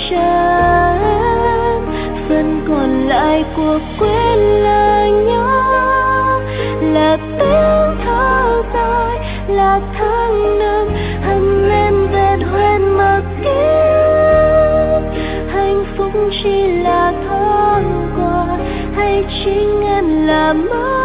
trần. Phần còn lại của quên là nhau, là tiếng thở dài, là tháng năm hằn lên vẹn hoen mà kiếp. Hạnh phúc chỉ là thoáng qua hay chính em là mơ